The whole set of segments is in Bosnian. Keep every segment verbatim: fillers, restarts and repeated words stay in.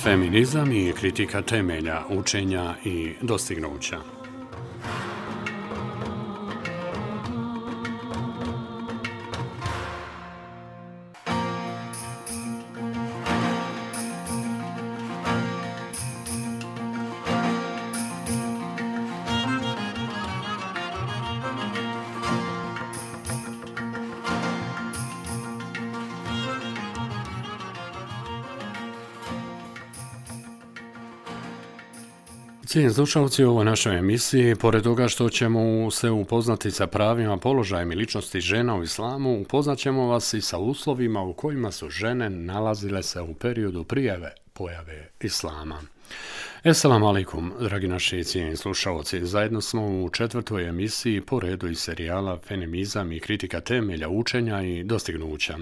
Feminizam i kritika temelja, učenja i dostignuća. Cijenjeni slušalci, u ovoj našoj emisiji, pored toga što ćemo se upoznati sa pravima, položajem i ličnosti žena u islamu, upoznat ćemo vas i sa uslovima u kojima su žene nalazile se u periodu prijave pojave islama. Esselamu alaikum, dragi naši cijenjeni slušalci. Zajedno smo u četvrtoj emisiji po redu iz serijala Feminizam i kritika temelja, učenja i dostignuća.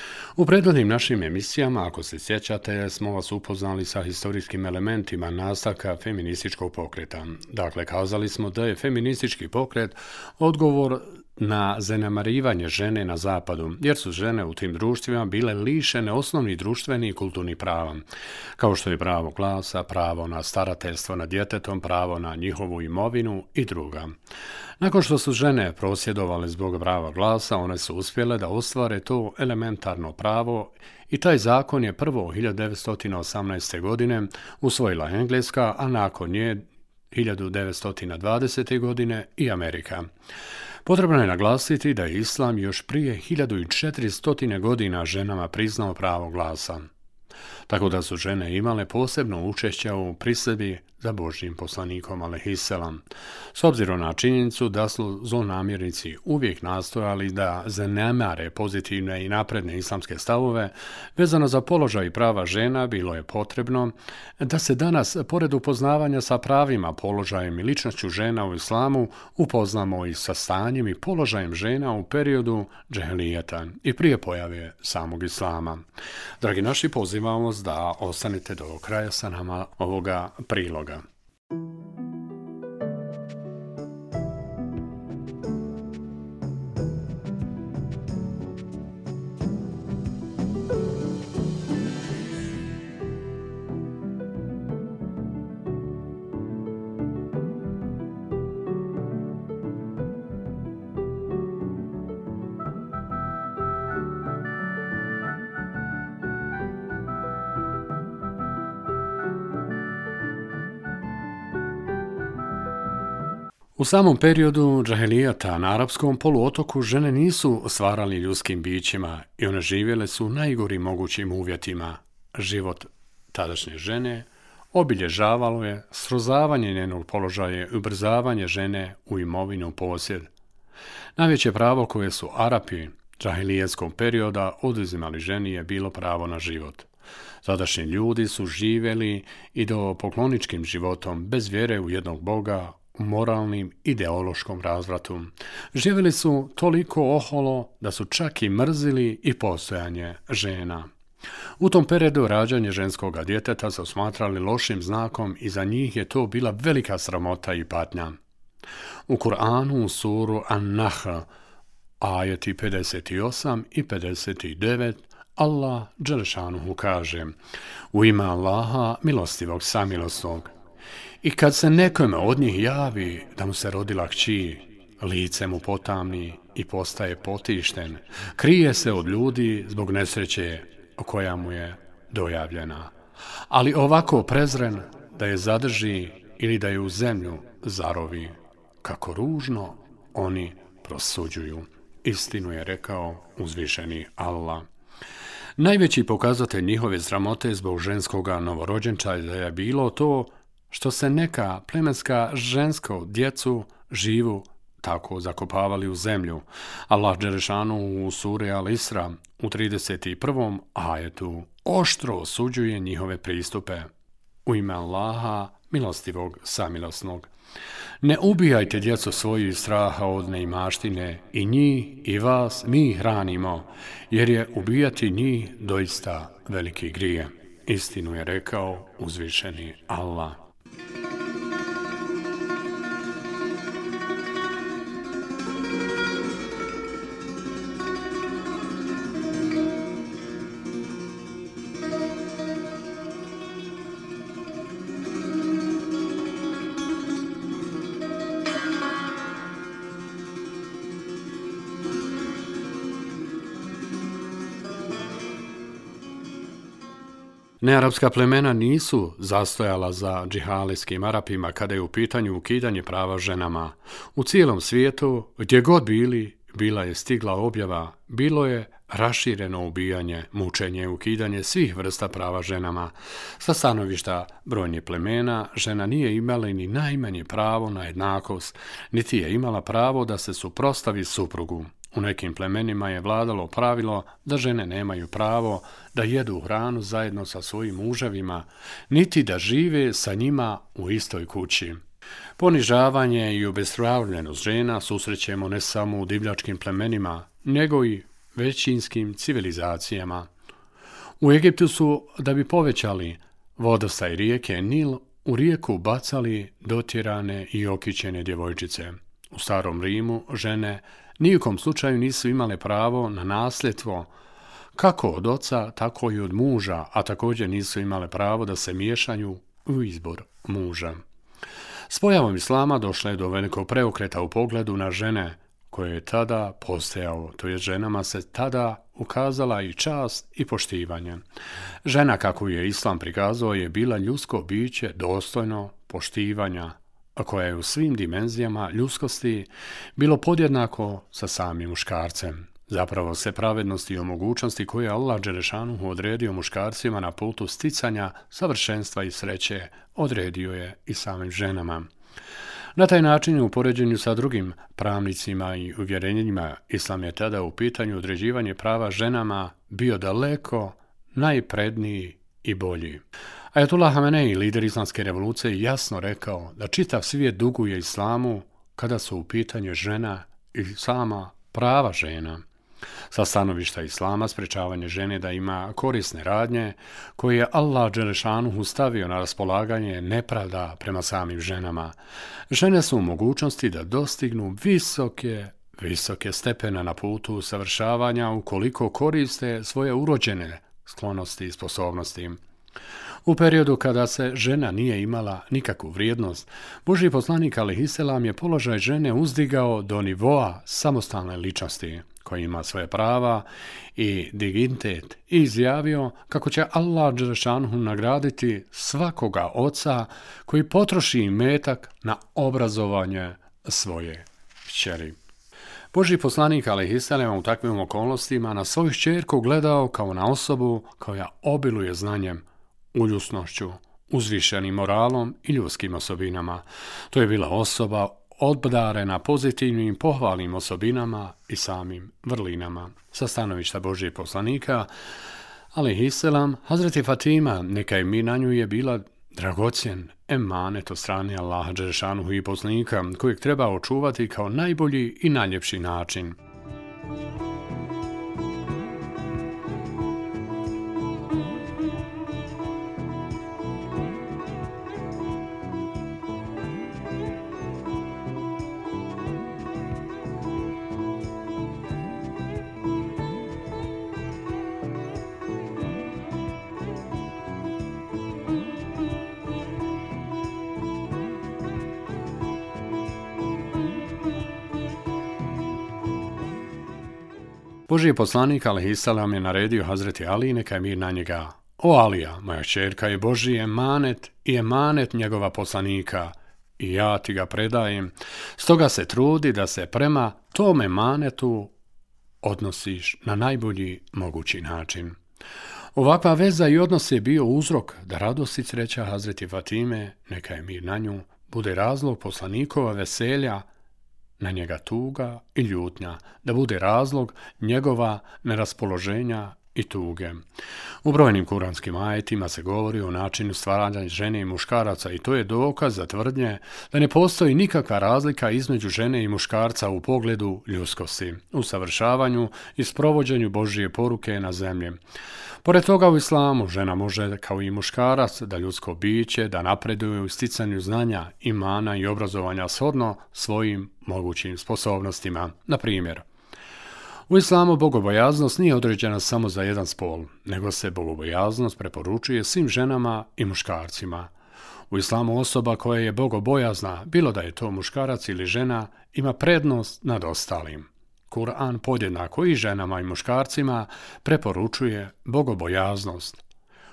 U prethodnim našim emisijama, ako se sjećate, smo vas upoznali sa historijskim elementima nastavka feminističkog pokreta. Dakle, kazali smo da je feministički pokret odgovor na zanemarivanje žene na zapadu, jer su žene u tim društvima bile lišene osnovnih društvenih i kulturnih prava, kao što je pravo glasa, pravo na starateljstvo nad djetetom, pravo na njihovu imovinu i druga. Nakon što su žene prosvjedovale zbog prava glasa, one su uspjele da ostvare to elementarno pravo i taj zakon je prvo hiljadu devetsto osamnaeste. godine usvojila Engleska, a nakon nje hiljadu devetsto dvadesete. godine i Amerika. Potrebno je naglasiti da je Islam još prije hiljadu četiristo godina ženama priznao pravo glasa, tako da su žene imale posebno učešće u prisegi za Božjim poslanikom alejhiselam. S obzirom na činjenicu da su zlonamjernici uvijek nastojali da zanemare pozitivne i napredne islamske stavove, vezano za položaj i prava žena, bilo je potrebno da se danas, pored upoznavanja sa pravima, položajem i ličnošću žena u islamu, upoznamo i sa stanjem i položajem žena u periodu džehelijeta i prije pojave samog islama. Dragi naši, pozivamo vas da ostanete do kraja sa nama ovoga priloga. U samom periodu džahelijata na arapskom poluotoku žene nisu stvarali ljudskim bićima i one živjele su u najgorim mogućim uvjetima. Život tadašnje žene obilježavalo je srozavanje njenog položaja i ubrzavanje žene u imovinu posjed. Najveće pravo koje su Arapi džahilijetskog perioda oduzimali ženi je bilo pravo na život. Tadašnji ljudi su živjeli i do pokloničkim životom bez vjere u jednog Boga, u moralnim ideološkom razvratu. Živjeli su toliko oholo da su čak i mrzili i postojanje žena. U tom periodu rađanje ženskoga djeteta su smatrali lošim znakom i za njih je to bila velika sramota i patnja. U Kur'anu u suru An-Nahl, ajeti pedeset osam i pedeset devet, Allah dželešanuhu kaže: u ime Allaha milostivog samilosnog. I kad se nekome od njih javi da mu se rodila kći, lice mu potamni i postaje potišten, krije se od ljudi zbog nesreće koja mu je dojavljena. Ali ovako prezren da je zadrži ili da je u zemlju zarovi, kako ružno oni prosuđuju. Istinu je rekao uzvišeni Allah. Najveći pokazatelj njihove sramote zbog ženskoga novorođenčaja je bilo to što se neka plemenska žensko djecu živu tako zakopavali u zemlju. Allah dželešanu u suri Al-Isra u trideset prvom ajetu oštro osuđuje njihove pristupe. U ime Allaha milostivog samilosnog. Ne ubijajte djecu svoju iz straha od neimaštine, i njih i vas mi hranimo, jer je ubijati njih doista veliki grije. Istinu je rekao uzvišeni Allah. Nearapska plemena nisu zastojala za džihalijskim Arapima kada je u pitanju ukidanje prava ženama. U cijelom svijetu, gdje god bili, bila je stigla objava, bilo je rašireno ubijanje, mučenje i ukidanje svih vrsta prava ženama. Sa stanovišta brojnih plemena, žena nije imala ni najmanje pravo na jednakost, niti je imala pravo da se suprotstavi suprugu. U nekim plemenima je vladalo pravilo da žene nemaju pravo da jedu hranu zajedno sa svojim muževima, niti da žive sa njima u istoj kući. Ponižavanje i obespravljenost žena susrećemo ne samo u divljačkim plemenima, nego i većinskim civilizacijama. U Egiptu su, da bi povećali vodostaj rijeke Nil, u rijeku bacali dotjerane i okićene djevojčice. U starom Rimu žene nijukom slučaju nisu imale pravo na nasljedstvo kako od oca, tako i od muža, a također nisu imale pravo da se miješaju u izbor muža. S pojavom islama došlo je do velikog preokreta u pogledu na žene, koje je tada postojao, to je ženama se tada ukazala i čast i poštivanje. Žena, kako je islam prikazao, je bila ljudsko biće dostojno poštivanja, a koja je u svim dimenzijama ljudskosti bilo podjednako sa samim muškarcem. Zapravo se pravednosti i o mogućnosti koje je Allah Đelešanuhu odredio muškarcima na putu sticanja, savršenstva i sreće, odredio je i samim ženama. Na taj način u poređenju sa drugim pravnicima i uvjerenjima, islam je tada u pitanju određivanje prava ženama bio daleko najpredniji i bolji. Ajatullah Hamenei, lider islamske revolucije, jasno rekao da čitav svijet duguje islamu kada su u pitanju žena i sama prava žena. Sa stanovišta islama sprečavanje žene da ima korisne radnje koje je Allah Đelešanuhu stavio na raspolaganje nepravda prema samim ženama. Žene su u mogućnosti da dostignu visoke, visoke stepene na putu usavršavanja ukoliko koriste svoje urođene sklonosti i sposobnosti. U periodu kada se žena nije imala nikakvu vrijednost, Božji poslanik alejhiselam je položaj žene uzdigao do nivoa samostalne ličnosti, koja ima svoje prava i dignitet, i izjavio kako će Allah Đelešanuhu nagraditi svakoga oca koji potroši imetak na obrazovanje svoje kćeri. Božji poslanik alejhiselam u takvim okolnostima na svoju kćerku gledao kao na osobu koja obiluje znanjem, uljusnošću, uzvišenim moralom i ljudskim osobinama. To je bila osoba obdarena pozitivnim pohvalnim osobinama i samim vrlinama. Sa stanovišta Božjeg poslanika alejhiselam, Hazreti Fatima, neka je mir na nju, je bila dragocjen emanet od strane Allaha Đelešanuhu i poslanika, kojeg treba očuvati kao najbolji i najljepši način. Božji poslanik alejhiselam je naredio Hazreti Ali, neka je mir na njega: O Alija, moja kćerka je Božji emanet i emanet njegova poslanika, i ja ti ga predajem, stoga se trudi da se prema tom emanetu odnosiš na najbolji mogući način. Ovakva veza i odnos je bio uzrok da radost i sreća Hazreti Fatime, neka je mir na nju, bude razlog poslanikova veselja, na njega tuga i ljutnja, da bude razlog njegova neraspoloženja i tuge. U brojnim kuranskim ajetima se govori o načinu stvaranja žene i muškaraca, i to je dokaz za tvrdnje da ne postoji nikakva razlika između žene i muškarca u pogledu ljudskosti, u savršavanju i sprovođenju Božje poruke na zemlji. Pored toga u islamu žena može, kao i muškarac, da ljudsko biće, da napreduje u sticanju znanja, imana i obrazovanja shodno svojim mogućim sposobnostima. Na primjer, u islamu bogobojaznost nije određena samo za jedan spol, nego se bogobojaznost preporučuje svim ženama i muškarcima. U islamu osoba koja je bogobojazna, bilo da je to muškarac ili žena, ima prednost nad ostalim. Kur'an podjednako i ženama i muškarcima preporučuje bogobojaznost.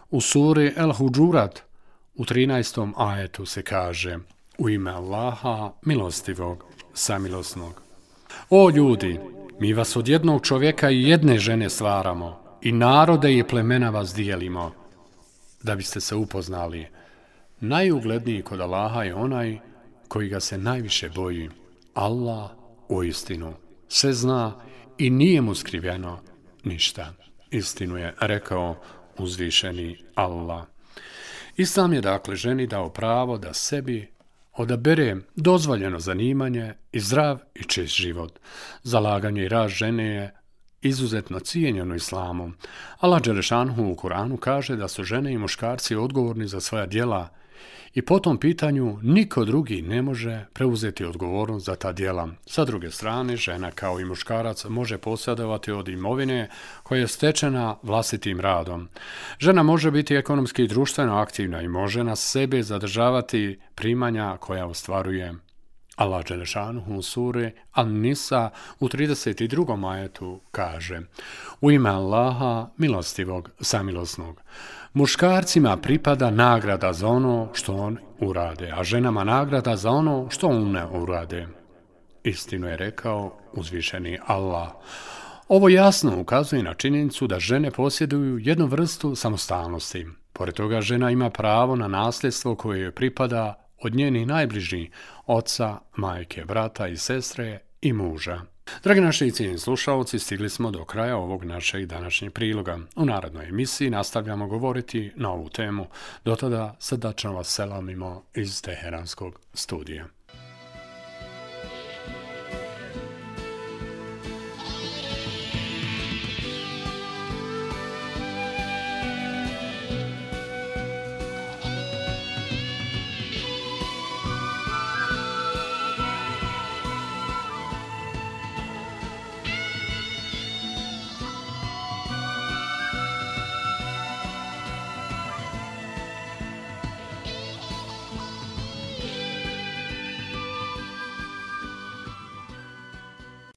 U suri El Huđurat u trinaestom ajetu se kaže: u ime Allaha milostivog, samilosnog. O ljudi, mi vas od jednog čovjeka i jedne žene stvaramo i narode i plemena vas dijelimo, da biste se upoznali. Najugledniji kod Allaha je onaj koji ga se najviše boji. Allah uistinu sve zna i nije mu skriveno ništa. Istinu je rekao uzvišeni Allah. Islam je dakle ženi dao pravo da sebi odabere dozvoljeno zanimanje i zdrav i čist život. Zalaganje i rad žene je izuzetno cijenjeno islamom. Allah dželešanhu u Kur'anu kaže da su žene i muškarci odgovorni za svoja djela i po tom pitanju niko drugi ne može preuzeti odgovornost za ta djela. Sa druge strane, žena kao i muškarac može posjedovati od imovine koja je stečena vlastitim radom. Žena može biti ekonomski i društveno aktivna i može na sebe zadržavati primanja koja ostvaruje. Allah dželešanuhu u suri An-Nisa u trideset drugom ajetu kaže: u ime Allaha milostivog, samilosnog. Muškarcima pripada nagrada za ono što on urade, a ženama nagrada za ono što one urade. Istinu je rekao uzvišeni Allah. Ovo jasno ukazuje na činjenicu da žene posjeduju jednu vrstu samostalnosti. Pored toga, žena ima pravo na nasljedstvo koje joj pripada od njenih najbližih, oca, majke, brata i sestre i muža. Dragi naši i cijenjeni slušalci, stigli smo do kraja ovog našeg današnjeg priloga. U narednoj emisiji nastavljamo govoriti na ovu temu. Do tada srdačno vas selamimo iz Teheranskog studija.